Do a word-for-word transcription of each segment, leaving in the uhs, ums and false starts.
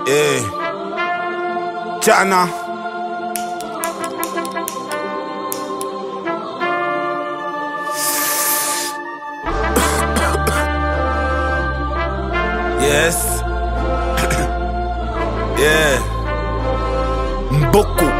Eh, Chana. Yes. Yeah. Beaucoup.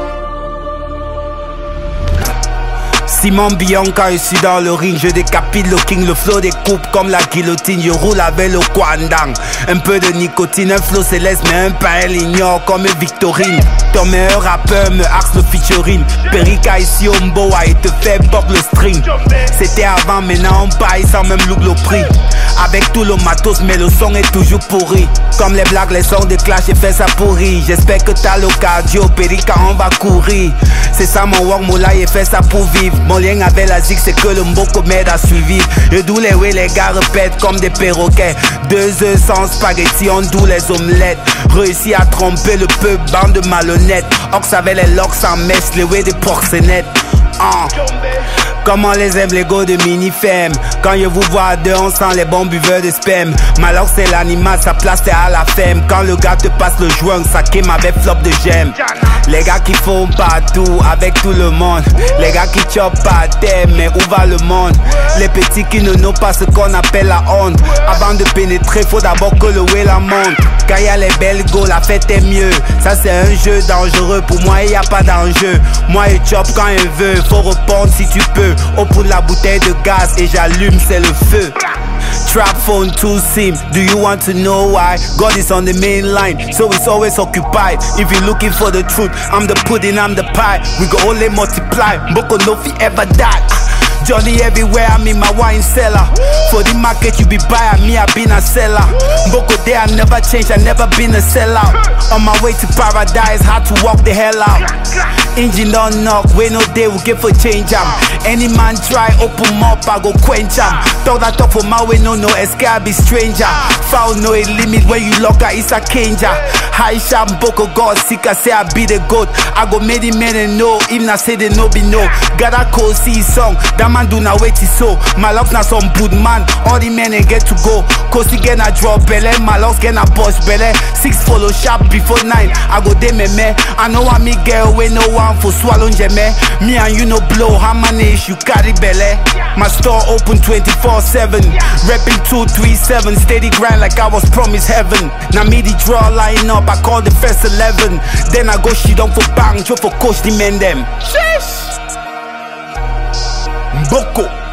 Simon Bianca, je suis dans le ring, je décapite le king, le flow découpe comme la guillotine, je roule avec le Kwandang. Un peu de nicotine, un flow céleste, mais un pain l'ignore comme Victorine. Ton meilleur rappeur me axe le featuring. Perika ici au Mboa et te fait pop le string. C'était avant, maintenant on paille sans même look le prix. Avec tout le matos, mais le son est toujours pourri. Comme les blagues, les sons de clash, j'ai fait ça pourri. J'espère que t'as le cardio, Perika on va courir. C'est ça mon work, mon life, j'ai fait ça pour vivre. Mon lien avec la zig, c'est que le Mboko m'aide à suivre. Je doux les way, les gars répètent comme des perroquets. Deux œufs sans spaghetti, on doux les omelettes. Réussi à tromper le peuple, bande de malhonnêtes. Ox avec les locks en mèche, les way des porcenettes. Uh. Comment les aime les go de mini-femme. Quand je vous vois à deux, on sent les bons buveurs de sperme. Malheur c'est l'animal, sa place c'est à la femme. Quand le gars te passe le joint, ça quime avec flop de gemme. Les gars qui font partout avec tout le monde. Les gars qui chopent pas terre, mais où va le monde? Les petits qui ne n'ont pas ce qu'on appelle la honte. Avant de pénétrer, faut d'abord que le way la monte. Quand y a les belles go, la fête est mieux. Ça c'est un jeu dangereux, pour moi il y a pas d'enjeu. Moi je chop quand je veux, faut répondre si tu peux. Au bout de la bouteille de gaz et j'allume, c'est le feu. Trap phone too sim, do you want to know why? God is on the main line, so it's always occupied. If you're looking for the truth, I'm the pudding, I'm the pie. We go only multiply, Mboko no fi ever die. Johnny everywhere, I'm in my wine cellar. For the market you be buyer, me I been a seller. Mboko there, I never changed, I never been a sellout. On my way to paradise, had to walk the hell out. Engine don't knock, we no day we get for change am. Any man try, open up, I go quench am. Talk that talk for my way, no no, escape be stranger. Foul no a limit when you lock her, it's a danger. High sharp, Mboko God, sick I say I be the goat. I go make the men and know, even I say they no be no. Gotta call see song, that man do na wait so. My love na some good man, all the men ain't get to go. Cause he get a drop belly, my love get a push belly. Six follow sharp before nine, I go dey me me. I know I me girl we no one for swallow jeme. Me and you no blow, how manage you carry belly. My store open twenty-four seven, repping two three seven, steady grind like I was promised heaven. Now me the draw line up, I call the first eleven. Then I go shit on for bang, just for coach the men them. Sheesh. Mboko.